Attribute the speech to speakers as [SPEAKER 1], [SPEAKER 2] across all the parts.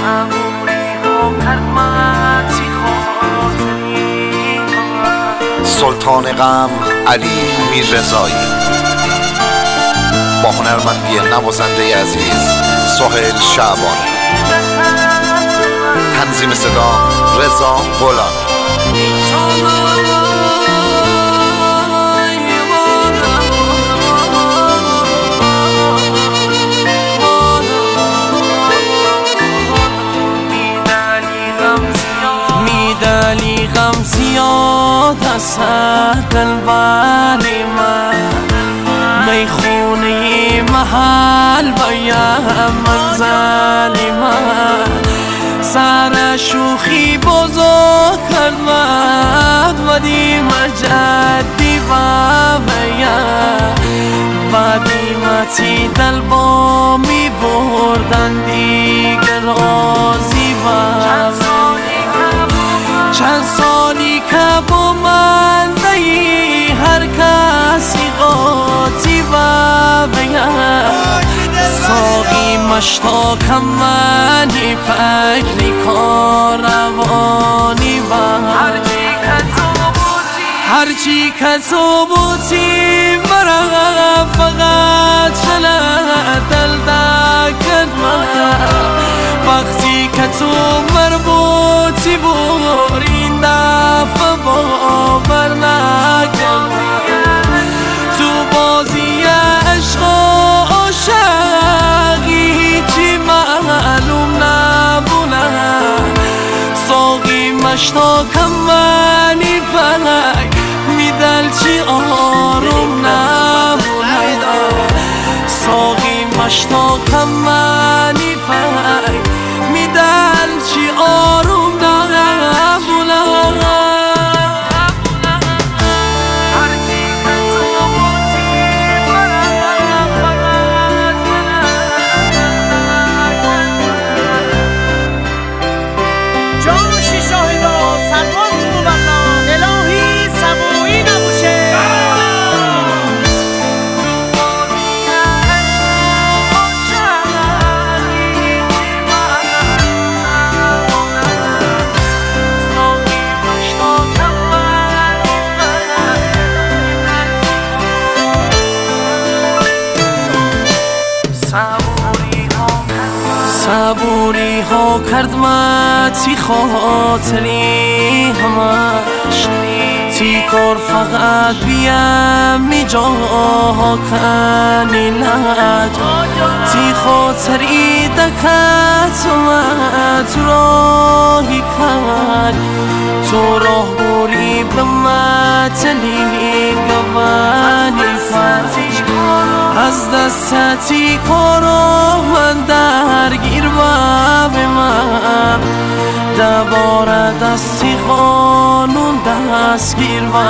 [SPEAKER 1] سلطان غم علی میررضایی، با هنرمندی نوازنده عزیز سهیل شعبانی، تنظیم صدا رضا غلامی.
[SPEAKER 2] میدلی غم زیاد است دلبر من، میخونه محل بایم منزل من، سر شوخی بزرگ کرد من ودی مجدی بایم، بدیمتی دل با می بردن دیگر رازی بایم. چند سالی که با من دی هر کسی قاطی و بگم، ساقی مشتاکم منی فکری کاروانی و هرچی که تو بودی مرا فقط شلد دل دکت من، وقتی که تو مربوطی بود این دفعه باور نکرد، تو بازی عشق و عاشقی هیچی معلوم نبونه، ساقی مشتاکم منی فلک میدل چی آروم نبونه، ساقی مشتاکم منی فلک میدل چی آروم نبونه. صبوری ها کرد متی خاطری همش، تی کار فقط بیم می جاها کنی لج، تی خاطری دکت تو راهی کرد، تو راه بوری به متنی گوانی فرج، از دستی کارو من درگیر و به من، دوباره دستی قانون دستگیر و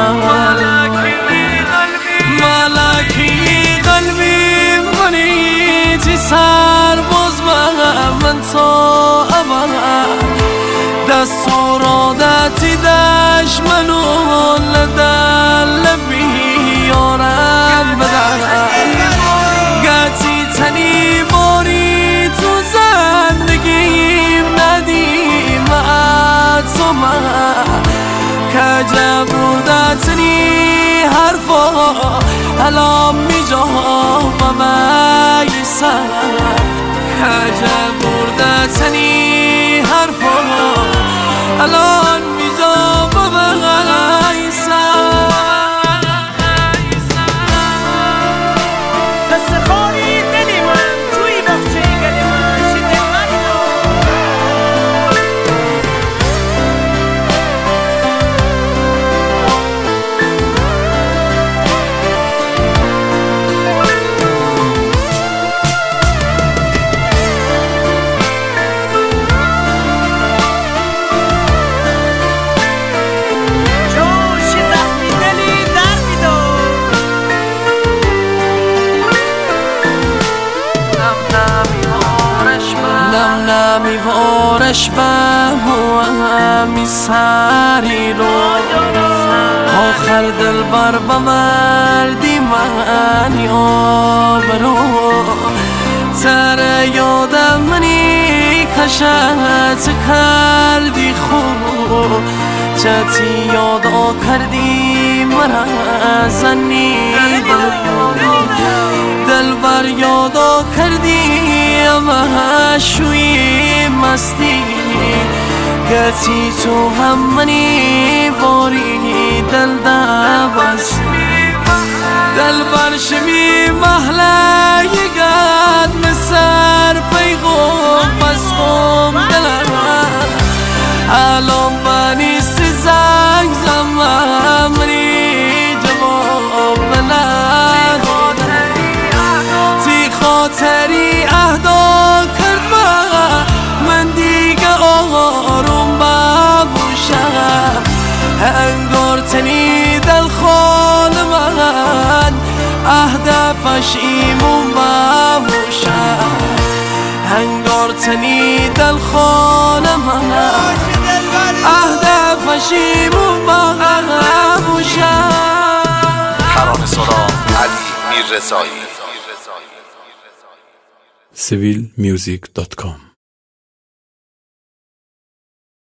[SPEAKER 2] ملکی قلبی منی تی سرباز من تا ابد، دستور عادتی دشمنون لدل بیارم بدن، گتی تنی باری تو زندگیم ندیم تو من، کجا بردتنی حرفا الان می جام و بیسن، کجا بردتنی حرفا الان می جام و بیسن. میوارش بم و همی سری رو، آخر دل بر بمردی من یابرو، سر یادم منی آتشت کردی خوب چتی یادا کردی مرا زنی دل بر یادا کردی اما شوی مستی گتی تو هم منی باری دل دواز دل برشمی محله یگد مسر پیغم پس خم دلم الان بنیست زنگ زمم منی جواب بلد تی خاطری اهدا کرد من دیگه آروم ببوشم انگار تنی دل خال من اهدافش ایمون ببوشم انگار تنی دل خال من اهدافش ایمون ببوشم.
[SPEAKER 1] ترانه سرا علی میررضایی.
[SPEAKER 3] civilmusic.com